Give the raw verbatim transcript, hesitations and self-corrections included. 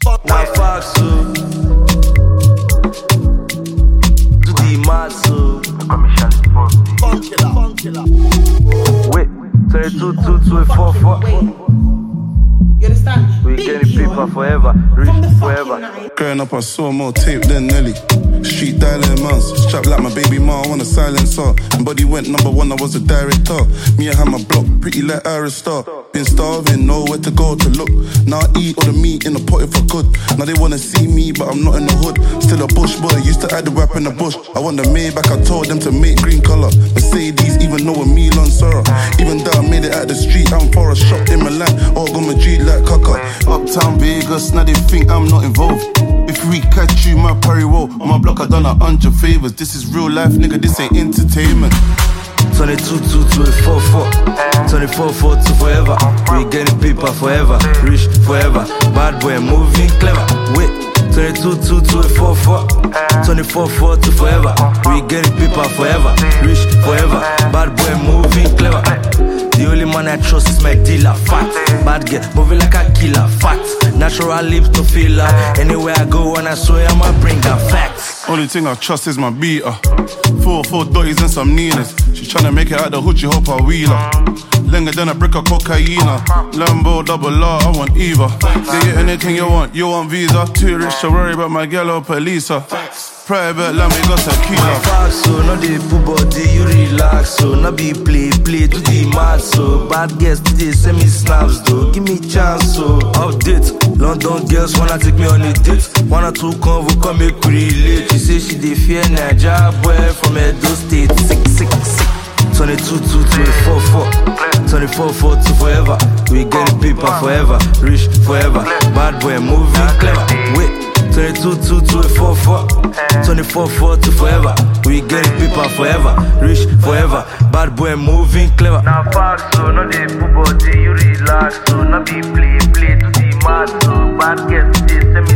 Now fuck so. Do the mad so. Wait, twenty-two, two, two, four, four. You understand? We getting paper forever, rich forever. Growing up, I saw more tape than Nelly. Street dialing months, strapped like my baby mom on a silencer. And body went number one, I was a director. Me, I had my block, pretty like Iris Star. Been starving, nowhere to go to look. Now I eat all the meat in the pot if I could. Now they wanna see me, but I'm not in the hood. Still a bush boy, used to add the rap in the bush. I want the Maybach, I told them to make green color. Mercedes, even though with Milan Sora. Even though I made it out the street, I'm for a shop in Milan. Or go Madrid like Kaka. Uptown Vegas, now they think I'm not involved. If we catch you, my parry roll. On my block, I done a hundred favors. This is real life, nigga, this ain't entertainment. twenty-two, two, twenty-four, four. twenty-four, four, two forever. We getting paper forever, rich forever. Bad boy moving clever. Wait, twenty-two, two, twenty-four, four. twenty-four, four, two forever. We getting paper forever, rich forever. Bad boy moving clever. The only man I trust is my dealer, fat. Bad girl, moving like a killer, fat. Natural lips to feel her. Anywhere I go, when I swear I'ma bring her facts. Only thing I trust is my beater. Four, four dotties and some Ninas. She tryna make it out the hood, she hope I wheeler. Longer than a brick of cocaine. Lambo, double R, I want either. They get anything you want, you want visa. Too rich to worry about my girl or police. Private, let me go tequila. Fuck so, no dey put body, you relax so. No be play, play, do the mad so. Bad girls today, send me snaps though. Give me chance so. Update, London girls wanna take me on a date. One or two convo, come make we relate. She say she dey fear Naija boy from Edo State. Sick, sick, sick. twenty-two, two, twenty-four, four. twenty-four, four, two forever. We getting paper forever, rich forever. Bad boy moving clever. Wait, twenty-two, two, twenty-four, four. twenty-four, four, two forever. We getting paper forever, rich forever. Bad boy moving clever. Now fuck so, no dey put body, you relax so. No be play, play to the mad so. Bad girls, they send me